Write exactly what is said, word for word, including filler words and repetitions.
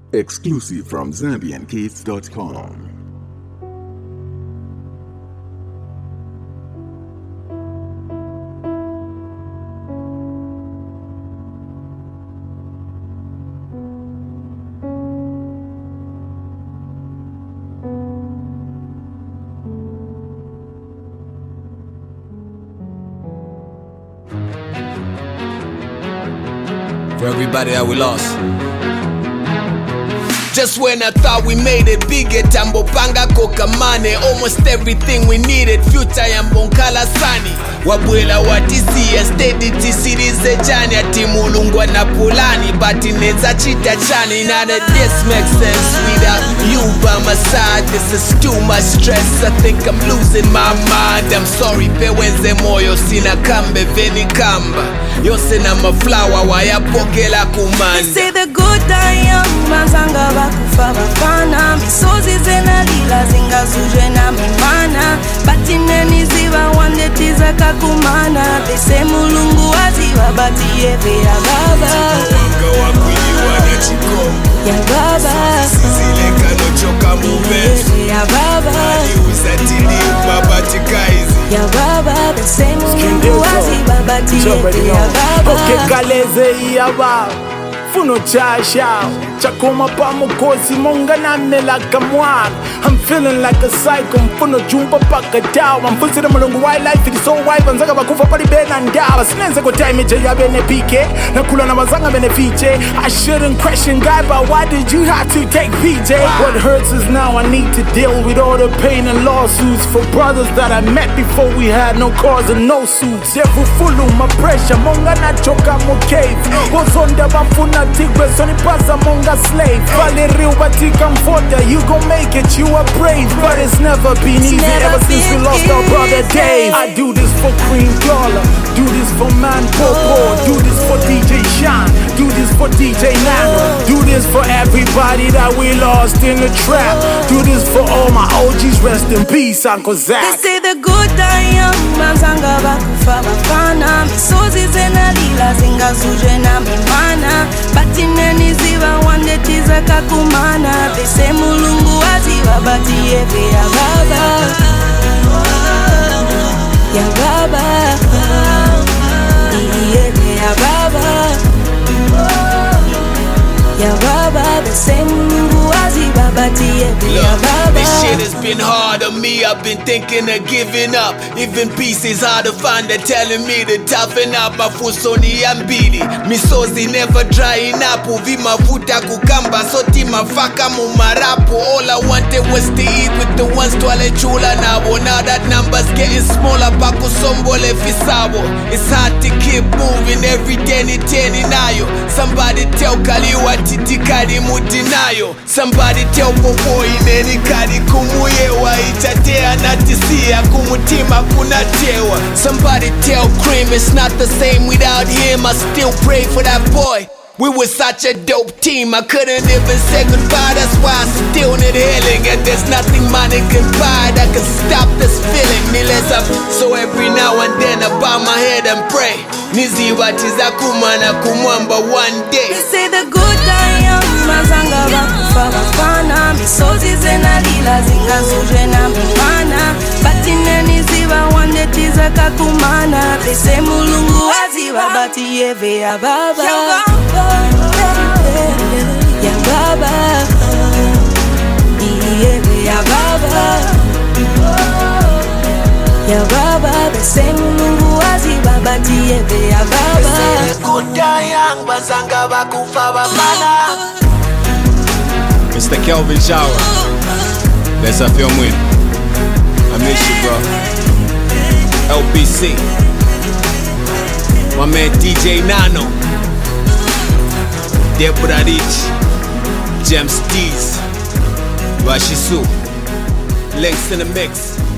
Exclusive from Zambian Kids dot com. For everybody that we lost. Just when I thought we made it big, tambo panga kokamane, almost everything we needed, future ya mbonkala sani. Wabwela watisia, steady tisirize jani, ati mulungwa na pulani, but ineza chita chani. None of this makes sense without you by my side. This is too much stress, I think I'm losing my mind. I'm sorry, peweze moyo, sina kambe, veni kamba. Yose na maflower, wayapokela kumanda. They say the good die young, mazanga bakufa bafana. Misozi zena lila zinga zuje na mimana. Batine niziva wande tiza kakumana. They say mulungu waziva bati yeve ya baba. Wanga wakwili wane chiko ya baba. Sizile kano choka mube ya baba. Mali usatili ubabati kaizi ya baba. They say mulungu waziva bati yeve ya baba. Okay, kaleze ya baba Funo chasha Chakoma pa mukosi monga na mela kamwan. I'm feeling like a psycho Mfuno jumpa paka dawa Mfusira mulungu wildlife It is so wild Vanzaga bakufa pali bena ndawa Sinenze ko time je ya bene pike Nakula na mazanga bene fiche I shouldn't question God, but why did you have to take P J? What hurts is now I need to deal with all the pain and lawsuits For brothers that I met before we had no cars and no suits. Every fulu my pressure Monga na choka mo cave What's on the bafuna tigwe Soni pasa monga slave Valeri ubatika mfota You gon' make it, you are brave But it's never been easy never ever since we been lost our brother Dave. easy. I do this for Cream Dollar Do this for Man Popo Do this for D J Sean Do this for D J Nano Do this for everybody that we lost in the trap Do this for all my O Gs, rest in peace, Uncle Zach. They say the good die young, manzanga bakufa bafana. Misozi zena lila zinga zuje na mimana. Batine niziva wande tiza kakumana. They say mulungu waziva bati yeve ya baba. Ya baba. Yeve ya baba. Ya baba. They say mulungu waziva bati yeve ya Look, baba. this shit has been hard on me. I've been thinking of giving up. Even peace is hard to find. They're telling me to toughen up. Mafusoni ambili misozi never drying up. Uvi mafuta kukamba soti mafaka mumarapu. All I wanted was to eat with the ones twale chula nabo. Now that number's getting smaller. Paku sombole fisabo. It's hard to keep moving every day ni teni nayo. Somebody tell Kaliwa titi kali mudinayo. Somebody tell Popo ineni kali kumuyewa. Itatea natisia kumutima kunatewa. Somebody tell Cream it's not the same without him. I still pray for that boy. We were such a dope team, I couldn't even say goodbye. That's why I still need healing. And there's nothing money can buy that can stop this feeling. Niles up, so every now and then I bow my head and pray. Nizi watiza kumana kumwamba one day. They say the good die young, mazanga bakufa bafana. Misozi zena lila zinga zuje na mimana. Batine niziva wande tiza kakumana. They say mulungu waziva bati yeve ya baba. Ya baba. Yeve ya baba. Ya baba. They say mulungu waziva bati yeve ya baba. They say the good die young, bazanga bakufa bafana. Mister Kelvin Shower, let's have your win. I miss you, bro. L B C, my man D J Nano, Deborah Rich, James Dees, Bashisu, links in the mix.